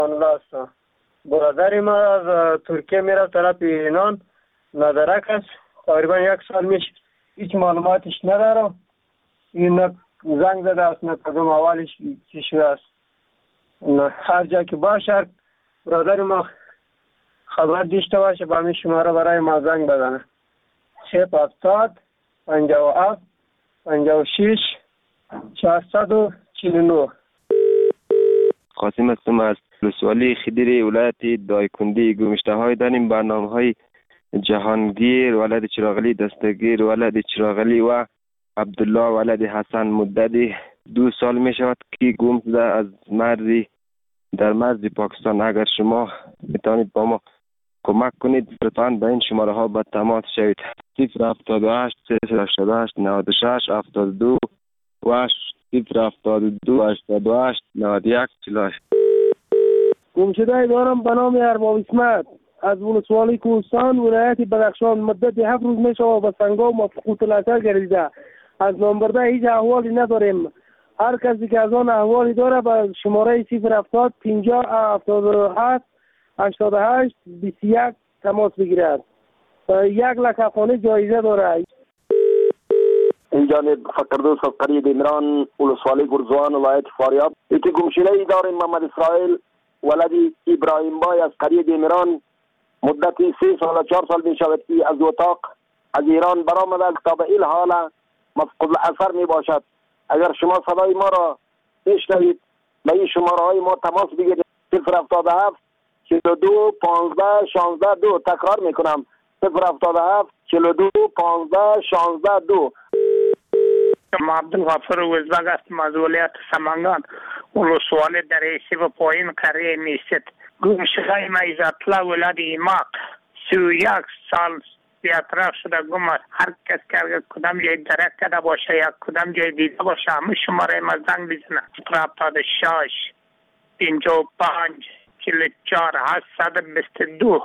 الله است. برادر ما از ترکیه میره طرف ایران، ندرک است. تقریبا 1 سال میشه هیچ معلوماتش ندارم. این زنگ زده است نه کدوم اولش چی شده است. هر جا که باشه برادر ما خبر داشته باشه با همین شماره برای ما زنگ بزنه. 070 57 56 449. قاسم هستم از ولسوالی خدیری ولایت دایکنده. گمشته های داریم برنامه های جهانگیر ولد چراغلی دستگیر ولد چراغلی و عبدالله ولد حسن مددی 2 سال می شود که گم شده از مرزی در مرز پاکستان. اگر شما میتونید با ما کمک کنید لطفاً به این شماره ها به تماس شوید. 078 388 96 72 و 072 88 91 48. گمشده دارم به نام ارباب اسمت از ولسوالی کوهستان ولایت بدخشان. مدت 7 روز می شود به سنگام و فقوط الاثر گردیده. از نامبرده هیچ احوالی نداریم. هر کسی که از آن احوالی داره به شماره 070 50 77 88 21 تماس بگیرد. 1 لک افغانی جایزه داره. این جانب فقردوس از قریه دیمران ولسوالی گرزوان ولایت فاریاب. یکی گمشده ای داریم محمد اسرائیل ولدی ابراهیم بای از قریه دیمران. مدتی 3 سال 4 سال می شود که از اتاق از ایران برآمده تا به این حال مفقود الاثر می باشد. اگر شما صدای ما را بشنوید به این شماره های ما تماس بگیرید. 077 42 15 16 2. تکرار میکنم 077 42 15 16 2. ما عبدالغفور وزبگ هستم از ولایت سمنگان ولسوالی دریسی و پایین قریه میست. گمشده ما عزت‌الله ولد ایماق 31 سال بی‌اطراف شده گم است. هر کس که کدام جای درک کرده باشه یا کدام جای دیده باشه همه شماره ما زنگ بزنه. 076 55 44 822.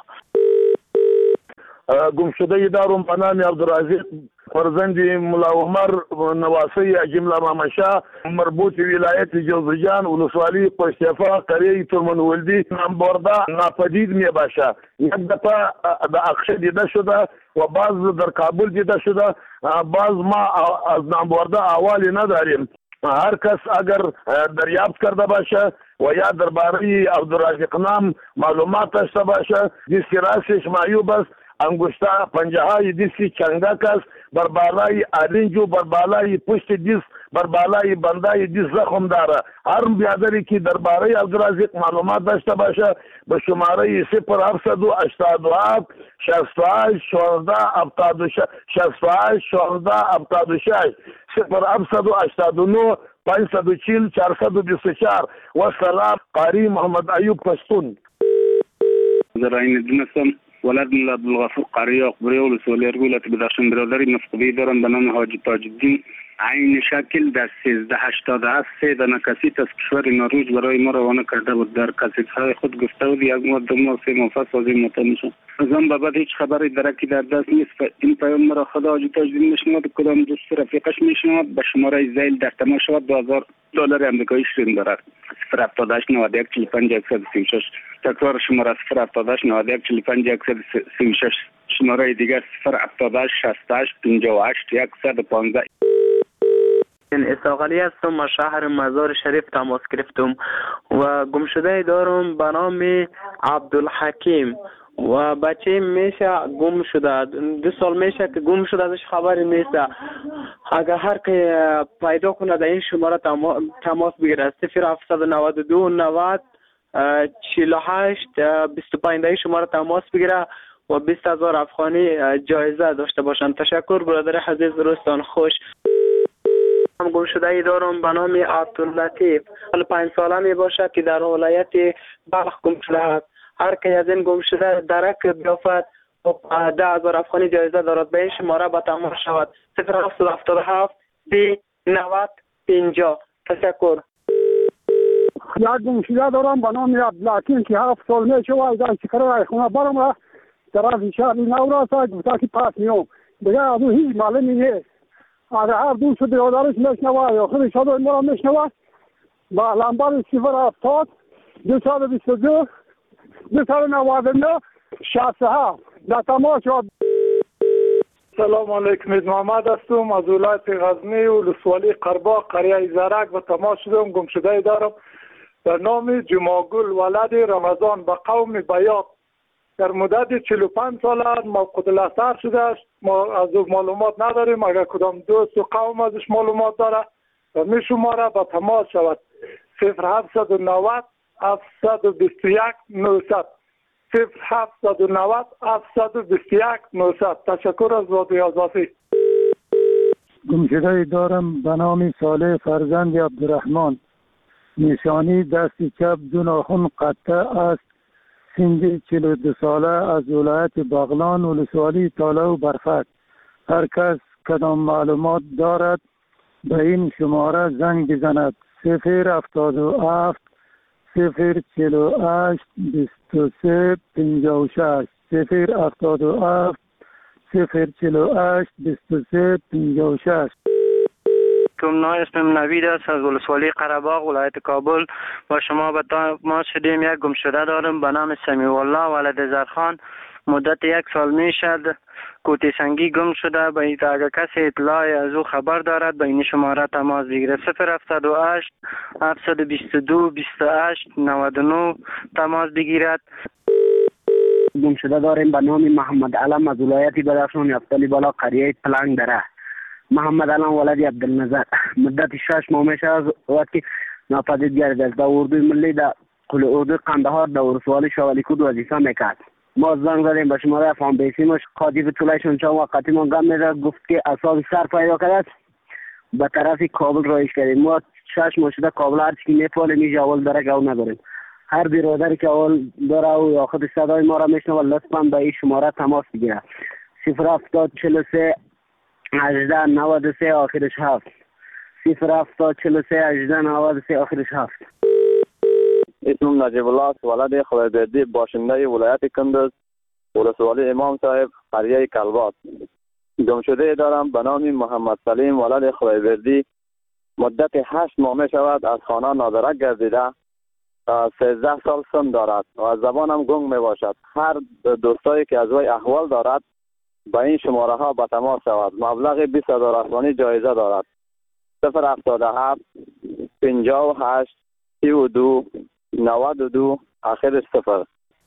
گمشده دارم به نام عبدالرزاق فرزند ملا عمر نواسی جمله مامشا مربوط ولایت جوزجان ولسوالی پشتفا قریه ترمن ولدی نامبرده ناپدید می باشه. یک دفعه در اقشه دیده شده و بعض در کابل دیده شده. بعض ما از نامبرده احوالی نداریم. هر کس اگر دریافت کرده باشه و یا درباره عبدالرزاق نام معلومات داشته باشه دیسکی راستش معیوب است. انگشته پنجه های دیسکی چنگک است. بر بالای آرنجو بر بالای پشت دیس بر بالای بندای دیس زخم داره. هر بیادری که درباره عبدالرزاق معلومات داشته باشه به شماره 0787 68 16 76 68 16 76 0789 540 424. و سلام قاری محمد ایوب پشتون. زراین دونستم ولد ملا عبدالغفور قاری اخباری ولسوالی ولایت بدخشان. برادری مفقودی دارم به نام حاجی تاج الدین. عین شکل در 1387 3 دانه کسیت از کشور نروژ برای ما روانه کرده بود. در کسیت‌های خود گفته بود 1 ماه 2 ماه 3 ماه سازی متن شد. از آن به بعد هیچ خبری درکی در دست نیست. این پیام مرا خدا حاجی تاج الدین میشنود. کدام دوست رفیقش میشنود به شماره زیل در تماس شود. $2000 آمریکایی شرین دارد. 078 91 45 136. تکرار شماره 078 91 45 136. شماره دیگر 078 68 58 115. اسحاق علی هستم از شهر مزار شریف تماس گرفتم و گمشده دارم به نام عبدالحکیم و بچه میشه گم شده. 2 سال میشه که گم شده ازش خبری نیست. اگر هر که پیدا کنه در این شماره تماس بگیره 0792 90 48 25 شماره تماس بگیره و 20,000 افغانی جایزه داشته باشند. تشکر برادر عزیز. روزتان خوش. گم شده ای دارم به نام عبداللطیف 5 ساله می باشه که در ولایت بلخ گم شده است. هر که از این گم شده درک بیافت 10,000 افغانی جایزه دارد. به این شماره به تماس شود 0777 30 90 50. تشکر. یک گم شده دارم به نام عبدالحکیم که 7 سال می شود در چکره خونه برم در از شهر نوراس گفته که پس میام دیگه از اون هیچ معلومی نیست. اگر هر دوست برادرش میشنوه یا خودش صدای ما را میشنوه با لمبر 070 222 299 67 در تماس شد. سلام علیکم، محمد هستم از ولایت غزنی ولسوالی قرباق قریه زرک و تماس شدم. گمشده دارم به نام جماگل ولد رمضان به قوم بیات در مدت 45 سال موقوت الاثر شده است. ما از او معلومات نداریم، اگر کدام دوست و قوم ازش معلومات داره و می شماره به تماس شود 0790 721 900 0790 721 900. تشکر از رادیو آزادی. گمشده دارم به نام صالح فرزند عبدالرحمن. نشانی دست چپ دو ناخن قطع است. سن 42 ساله از ولایت بغلان ولسوالی تاله و برفک. هر کس کدام معلومات دارد به این شماره زنگ بزند 077 048 23 56 077 048 23 56. اسمم نوید است از ولسوالی قره‌باغ ولایت کابل. با شما به تماس شدیم. یک گمشده دارم به نام سمیع الله ولد زرخان. مدت 1 سال می شد کوتی سنگی گم شده. به این اگر کسی اطلاعی از او خبر دارد به این شماره تماس بگیره 078 722 28 99 تماس بگیرد. گمشده داریم به نام محمد علم از ولایت بدخشان یفتلی بالا قریه پلنگ دره. محمد علم ولد عبدالنظر. مدت 6 ماه میشه از وقتی ناپدید گردید. در اردوی ملی در اردوی قندهار در ولسوالی شوالیکود وظیفه میکرد. ما زنگ زدیم به شماره فام بیسیمش خادیف طولشون چند وقتی ما گم میده گفت که اصاب سر پیدا کرد به طرف کابل رایش کردیم. ما 6 ماه شده کابل هر چی میپالیم اینجا اول داره گو نداریم. هر برادری که اول داره و یا خود صدای ما را میشنه و لطفا به این شماره تماس بگیره 07043 18 93 آخرش 7 07043 18 93 آخرش 7. اسمم نجیب الله است ولد خدایبردی باشنده ولایت کندز ولسوالی امام صاحب قریه کلبات. گمشده دارم به نام محمد سلیم ولد خدایبردی. مدت 8 ماه می شود از خانه نادرک گردیده. 13 سال سن دارد و از زبانم گنگ می باشد. هر دوستایی که از وی احوال دارد با این شماره ها به تماس شود. مبلغ 20,000 افغانی جایزه دارد 077 58 32 92 آخرش 0.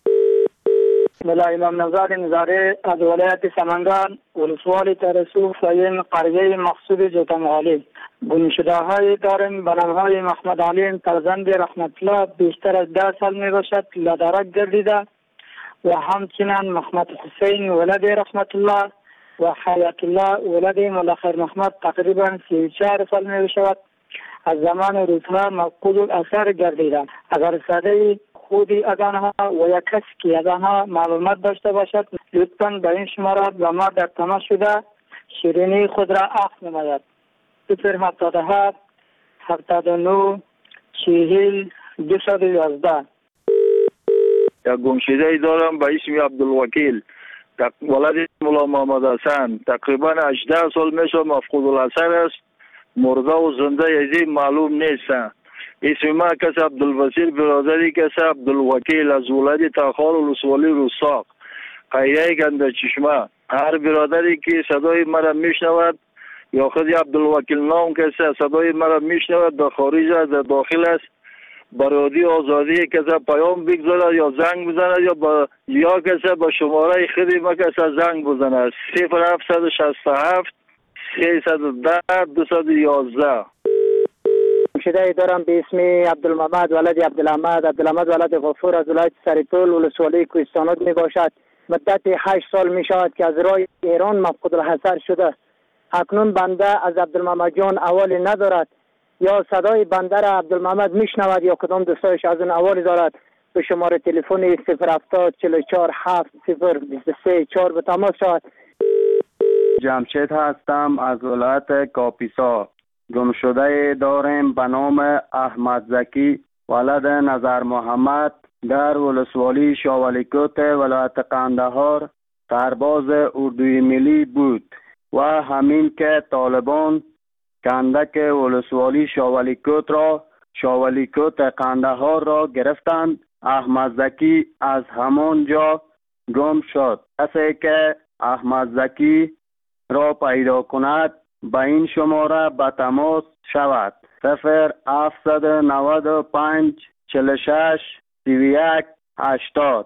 ملا امام نزار نزاره از ولایت سمنگان ولسوالی ترسوخ سین قریه مقصود جوتنغالی. گمشده های داریم به نام های محمد علیم فرزند رحمت الله بیشتر از 10 سال می باشد لادرک گردیده و همچنین محمد حسین ولد رحمت الله و حیات الله ولد ملخیر محمد تقریبا 34 سال می باشد از زمان روزها مفقود الاثر گردیده. اگر صدای خودی از آنها و یک کسی که از آنها معلومات داشته باشد لطفاً به این شماره با ما در تماس شده شیرینی خود را عقد نماید 077 79 40 211. یک گمشده دارم به اسم عبدالوکیل ولد مولا محمد حسن. تقریبا 18 سال میشه مفقود الاثر است. مرده و زنده یزی معلوم نیست. اسم ما کس عبدالبصیر برادری کس عبدالوکیل از ولایت تاخار ولسوالی رستاق قریه گنده چشمه. هر برادری که صدای مرا میشنود یا خود عبدالوکیل نام کسی صدای مرا میشنود در خارج است در داخل است برادی آزادی کسی پیام بگذارد یا زنگ بزند یا کسی به شماره خودی ما کسی زنگ بزند 0767 310 211. گمشده دارم به اسم عبدالمحمد ولد عبدالحمد ولد غفور از ولایت سریطول ولسوالی کوهستانات می باشد. مدت 8 سال می شود که از راه ایران مفقود الحضر شده. اکنون بنده از عبدالمحمد جان اوالی ندارد یا صدای بنده را عبدالمحمد میشنود یا کدام دوستایش از اون اوالی دارد به شماره تلفن 070 44 7 023 4 به تماس شود. جمشید هستم از ولایت کاپیسا. گمشده داریم به نام احمد زکی ولد نظر محمد در ولسوالی شاولیکوت ولایت قندهار سرباز اردوی ملی بود و همین که طالبان کندک ولسوالی شاولیکوت را شاولیکوت قندهار را گرفتند. احمد زکی از همان جا گم شد. کسی که احمد زکی را پیدا کند به این شماره به تماس شود: 0795 46 31 80.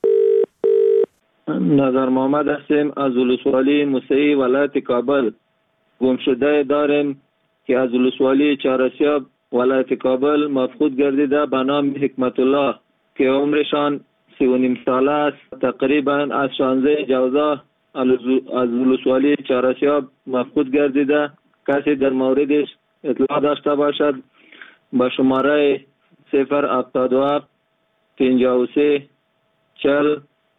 نظر محمد هستیم از ولسوالی موسعی ولایت کابل. گمشده داریم که از ولسوالی چهارسیاب ولایت کابل مفقود گردیده به نام حکمت الله که عمرشان 39 ساله است. تقریبا از 16 جوزا از ولسوالی چهارسیاب مفقود گردیده. کسی در موردش اطلاع داشته باشد با شماره 077 53 40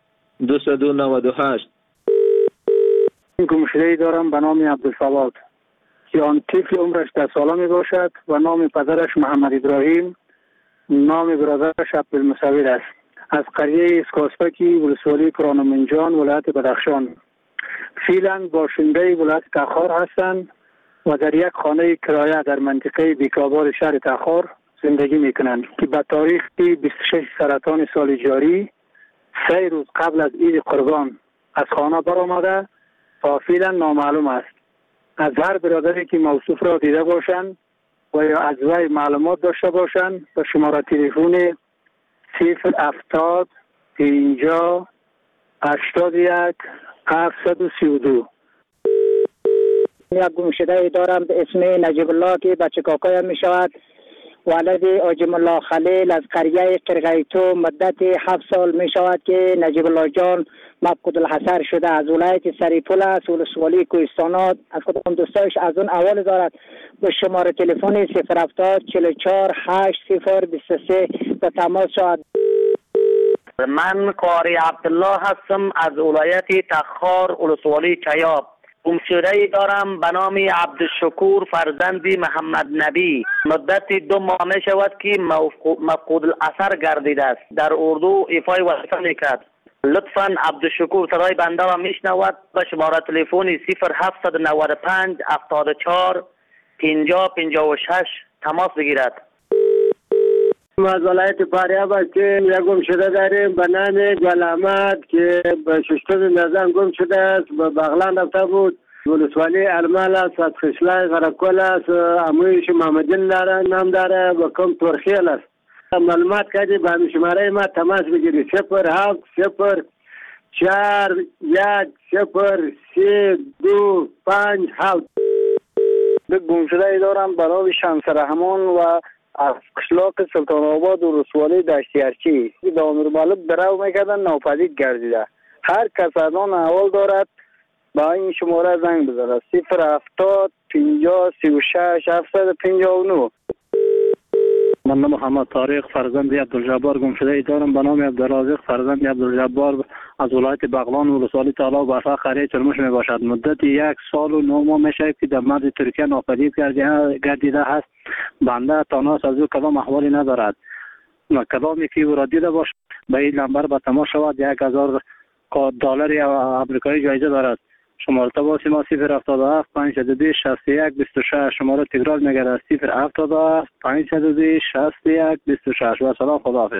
298. گمشده‌ای دارم به نام عبدالصواد که آن طفل عمرش 10 ساله می باشد و نام پدرش محمد ابراهیم، نام برادرش عبدالمصور است. از قریه اسکاسپکی ولسوالی کرانمنجان ولایت بدخشان. فعلا باشنده ولایت تخار هستند و در یک خانه کرایه در منطقه بیکاباد شهر تخار زندگی می کنند که به تاریخ 26 سرطان سال جاری 3 روز قبل از عید قربان از خانه برآمده و فعلا نامعلوم است. از هر برادری که موصوف را دیده باشند و یا از وی معلومات داشته باشند به شماره تلفن 070 50 81 732. یک گمشده دارم به اسم نجیب الله که بچه کاکایم می شود. ولد آجم الله خلیل از قریه قرغیتو مدت 7 سال می شود که نجیب الله جان مفقود الحصر شده. از ولایت سریپول است، ولسوالی کوهستانات. از کدام دوستایش از اون اول دارد به شماره تلفن 070 44 8023 به تماس شود. من قاری عبدالله هستم از ولایت تخار ولسوالی چیاب. گمشده‌ای دارم به نام عبدالشکور فرزند محمد نبی. مدت 2 ماه می شود که مفقود الاثر گردیده است. در اردو ایفای وظیفه میکرد. لطفاً عبدالشکور صدای بنده را میشنود به شماره تلفن 0795 74 50 56 تماس بگیرد. از ولایت فاریاب هستیم. یک گمشده داریم به نام گل احمد که به ششتم نظام گم شده است. به بغلان رفته بود. ولسوالی المال است، از خشلای غرقل است. امویش محمدین داره، نام داره و کم ترخیل است. معلومات کردی به همین شماره ما تماس بگیری 07 04 1 0 3 2 5 7. گمشده دارم به نام شمس رحمان و از قشلاق سلطان آباد و ولسوالی دشتیارچی به امیر مالک درو میکردن ناپدید گردیده. هر کس از آن احوال دارد با این شماره زنگ بزنه 070 50 36 759. من محمد طارق فرزند عبدالجبار گمشده دارم به نام عبدالرازق فرزند عبدالجبار از ولایت بغلان ولسوالی طالاب برفا قریه چرموش می باشد. مدت 1 سال و 9 ماه می شود که در مرز ترکیه ناپدید گردیده است. بنده تاناس از او کدام احوالی ندارد. کدامی که او را دیده باشد به این نمبر به تماس شود. 1000 دلار آمریکایی جایزه دارد. شماره تماس ما 077 522 61 26. شماره تکرار میگردد 077 522 61 26. و سلام، خداحافظ.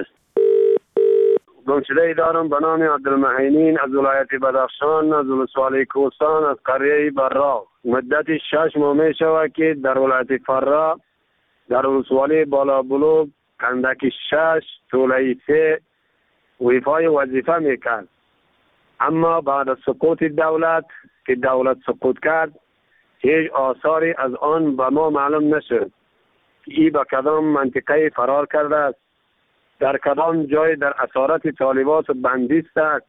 گمشده دارم به نام عبدالمعینین از ولایت بدخشان از ولسوالی کوهستان از قریه براق. مدت 6 ماه می شود که در ولایت فرا در ولسوالی بالا بلوغ کندک 6 طوله 3 ویفای وظیفه میکرد. اما بعد از سقوط دولت که دولت سقوط کرد هیچ آثاری از آن به ما معلوم نشد که ای به کدام منطقه فرار کرده است، در کدام جای در اسارت طالبات بندیست است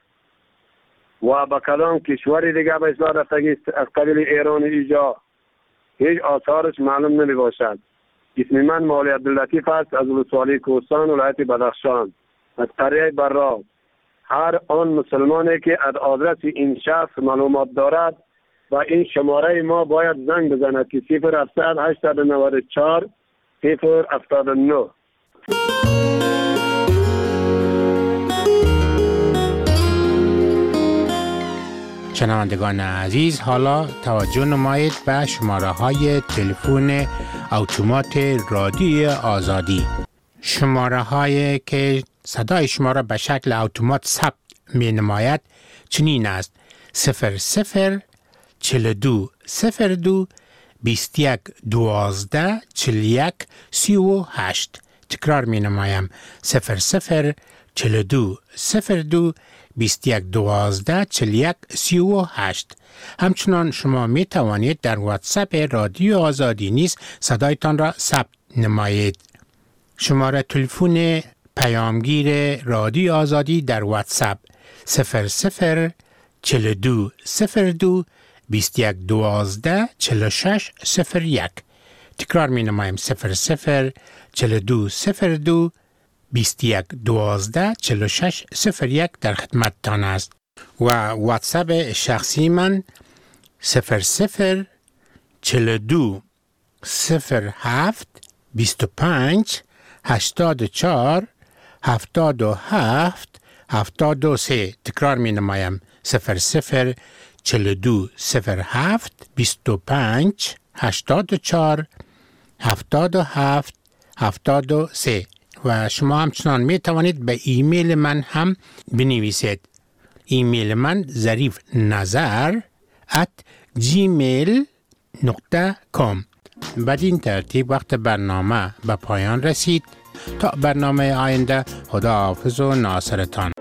و به کدام کشوری دیگه به اصلاح رفتگی از قبیل ایران ایجا. هیچ آثارش معلوم نمی باشد. اسم من مولی عبداللطیف است از ولسوالی کوهستان ولایت بدخشان از قریه براق. هر آن مسلمانی که از آدرس این شخص معلومات دارد و این شماره ما باید زنگ بزند که 0700 894 079. شنوندگان عزیز، حالا توجه نمایید به شماره های تلفن اتومات رادیو آزادی. شماره هایی که صدای شما را به شکل اتومات ثبت می نماید چنین است: 00 42 02 21 12 41 38. تکرار می نمایم: 00 42 02 21 12 41 38. همچنان شما می توانید در واتساپ رادیو آزادی نیز صدایتان را ثبت نمایید. شماره تلفن پیامگیر رادیو آزادی در واتساپ 00 42 02 21 12 46 01. تکرار می نمایم: 00 42 02 21 12 46 01 در خدمت تان است. و واتساپ شخصی من 00 42 07 25 84 77 73. تکرار می نمایم: 00 42 07 25 84 77 73. و شما همچنان می توانید به ایمیل من هم بنویسید. ایمیل من zarifnazar@gmail.com. بدین ترتیب وقت برنامه به پایان رسید. تا برنامه آینده، خدا حافظ و ناصرتان.